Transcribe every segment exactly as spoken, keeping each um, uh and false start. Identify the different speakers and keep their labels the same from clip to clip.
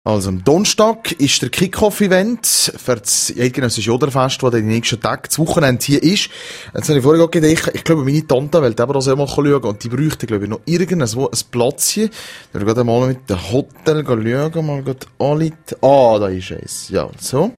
Speaker 1: Also am Donnerstag ist der Kick-Off-Event für das eidgenössische Jodlerfest, das in den nächsten Tagen, das Wochenende hier ist. Jetzt habe ich vorher gedacht, ich, ich glaube, meine Tante will eben auch mal schauen und die bräuchte, glaube ich, noch irgendwo ein Platzchen. Dann gehen wir mal mit dem Hotel schauen, mal gerade alle. Ah, da ist es. Ja, so.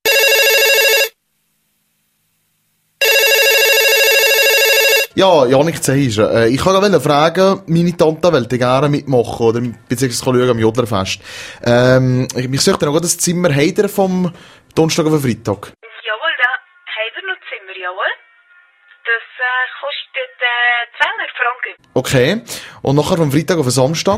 Speaker 1: Ja, Janik Zehischer. Äh, ich wollte fragen, meine Tante wollte gerne mitmachen, oder beziehungsweise schauen am Jodlerfest. Ähm, ich, ich suche noch ein Zimmer, habt ihr vom Donnerstag auf den Freitag?
Speaker 2: Jawohl, da haben wir noch Zimmer, jawohl. Das äh, kostet äh, zweihundert Franken.
Speaker 1: Okay. Und nachher vom Freitag auf den Samstag?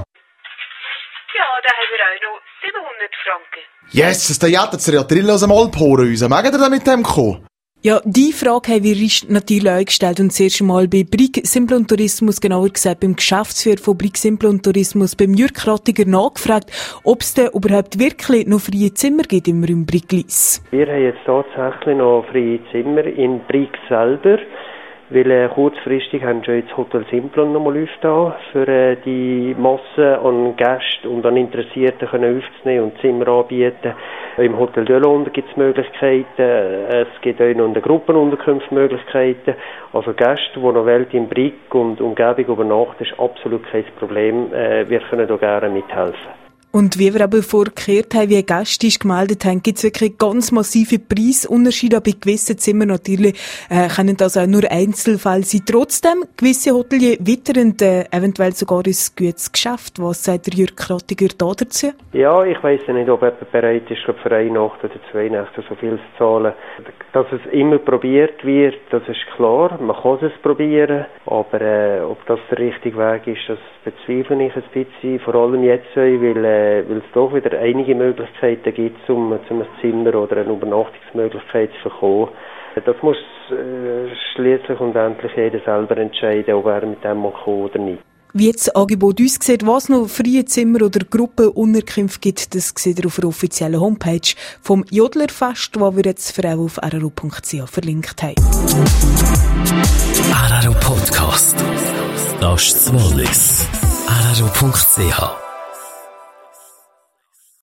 Speaker 2: Ja, da haben wir auch noch siebenhundert Franken.
Speaker 1: Yes, da jettet ihr ja Trill aus dem Alphorn raus. Mögt ihr da mit dem kommen?
Speaker 3: Ja, die Frage haben wir uns natürlich auch gestellt und zuerst einmal bei Brig Simplon Tourismus, genauer gesagt beim Geschäftsführer von Brig Simplon Tourismus, beim Jürg Rattiger, nachgefragt, ob es denn überhaupt wirklich noch freie Zimmer gibt im Raum Briglis.
Speaker 4: Wir haben jetzt tatsächlich noch freie Zimmer in Brig selber, weil äh, kurzfristig haben wir jetzt Hotel Simplon nochmal aufgetan, für äh, die Masse an Gästen und an Interessierten können aufzunehmen und Zimmer anbieten. Im Hotel Delonde gibt es Möglichkeiten, es gibt auch noch in der Gruppenunterkunft Möglichkeiten. Also Gäste, die noch Welt in Brig und Umgebung übernachten, ist absolut kein Problem. Wir können da gerne mithelfen.
Speaker 3: Und wie wir aber vorgehört haben, wie Gäste gemeldet haben, gibt es wirklich ganz massive Preisunterschiede. Bei gewissen Zimmern natürlich äh, können das auch nur Einzelfälle sein. Trotzdem, gewisse Hoteliers wittern äh, eventuell sogar ein gutes Geschäft. Was sagt der Jürg Rattiger da dazu?
Speaker 4: Ja, ich weiss ja nicht, ob jemand bereit ist, glaub, für eine Nacht oder zwei Nächte so viel zu zahlen. Dass es immer probiert wird, das ist klar. Man kann es probieren, aber äh, ob das der richtige Weg ist, das bezweifle ich ein bisschen. Vor allem jetzt, weil äh, weil es doch wieder einige Möglichkeiten gibt, um, um ein Zimmer oder eine Übernachtungsmöglichkeit zu bekommen. Das muss äh, schliesslich und endlich jeder selber entscheiden, ob er mit dem mal kommt oder nicht.
Speaker 3: Wie jetzt das Angebot aussieht, was noch freie Zimmer oder Gruppenunterkünfte gibt, das seht ihr auf der offiziellen Homepage vom Jodlerfest, wo wir jetzt für auch auf r r o punkt c h verlinkt haben.
Speaker 5: R R O Podcast. Das ist das Wallis. r r o punkt c h